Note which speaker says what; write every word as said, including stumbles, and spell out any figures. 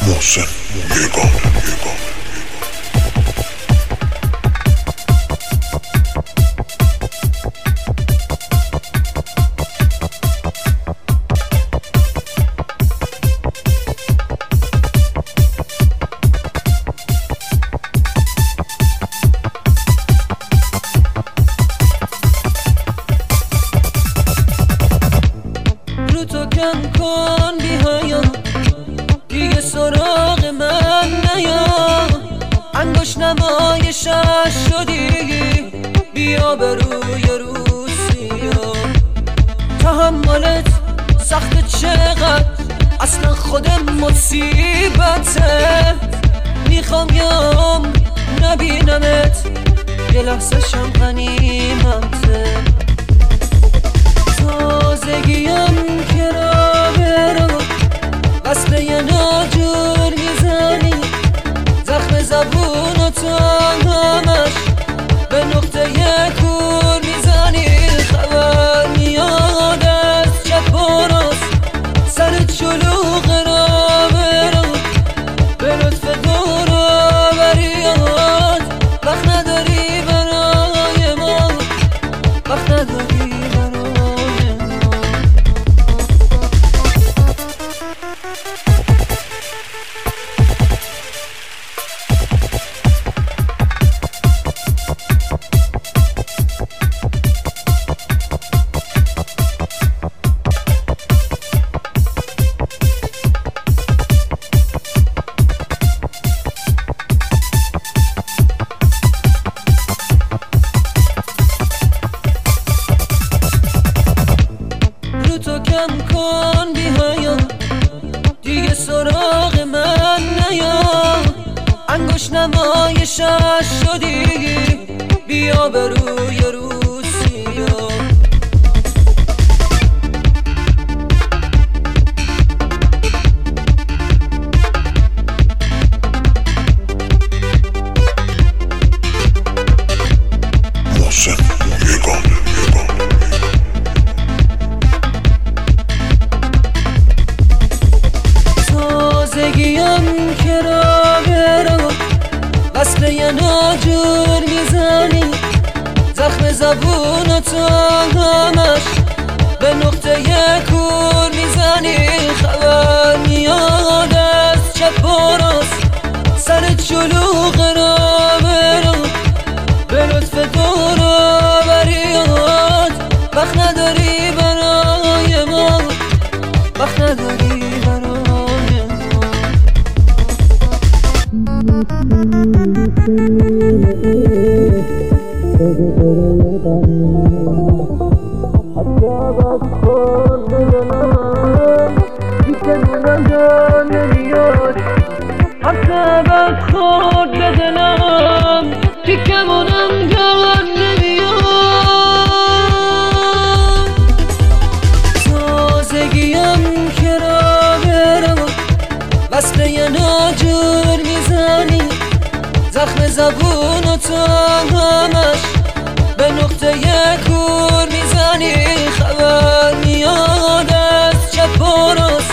Speaker 1: محسن یگانه
Speaker 2: رو تو کم کن بیهایا دیگه سراغ من نیا، انگوش نمایشش شدی بیا به روی روسیا. تحملت سخت چقدر اصلا خود مصیبته، میخوام یام نبینمت یه لحظه شم غنیمته. تازگیم که را برو وصل یه ناجور میزنی، زخم زبون و تو همش به نقطه یه کور میزنی. خبر میاد از چپ و راست سر شلوغ را برو به لطف دور آوریات. وقت نداری برای ما، وقت نداری برای ما. رو تو کم کن بیهایا دیگه سراغ من نیا، انگوش نمایشش شدی بیا به روی روسیا.
Speaker 1: محسن یگانه
Speaker 2: تازگیم که را برو وصل یه ناجور میزنی، زخم زبون و تو همش به نقطه یه کور میزنی. خبر میاد از چپ و راست سر شلوغ را برو به لطف دور آوریات. وقت نداری برای ما، وقت نداری برای ما. سبب خورد به دلم تیکمونم گرد نمیاد. تازگیم که را برو وصل یه ناجور میزنی، زخم زبون و تو همش به نقطه یه کور میزنی. خبر میاد از چپ و راست